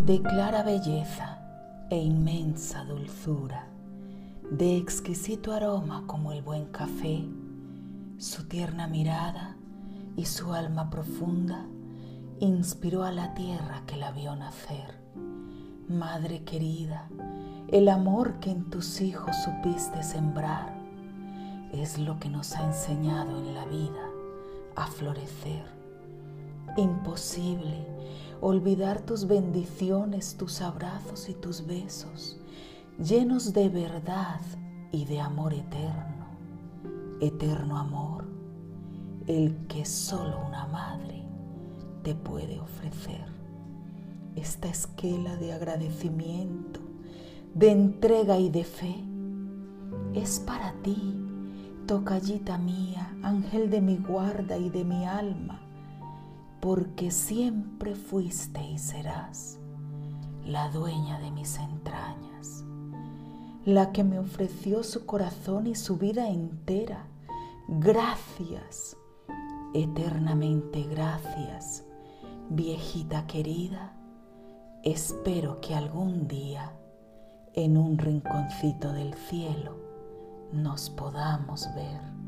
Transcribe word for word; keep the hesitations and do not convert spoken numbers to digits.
de clara belleza e inmensa dulzura, de exquisito aroma como el buen café, su tierna mirada y su alma profunda inspiró a la tierra que la vio nacer. Madre querida, el amor que en tus hijos supiste sembrar es lo que nos ha enseñado en la vida a florecer. Imposible olvidar tus bendiciones, tus abrazos y tus besos, llenos de verdad y de amor eterno. Eterno amor, el que solo una madre te puede ofrecer. Esta esquela de agradecimiento, de entrega y de fe, es para ti, tocallita mía, ángel de mi guarda y de mi alma, porque siempre fuiste y serás la dueña de mis entrañas, la que me ofreció su corazón y su vida entera. Gracias, eternamente gracias, viejita querida. Espero que algún día, en un rinconcito del cielo, nos podamos ver.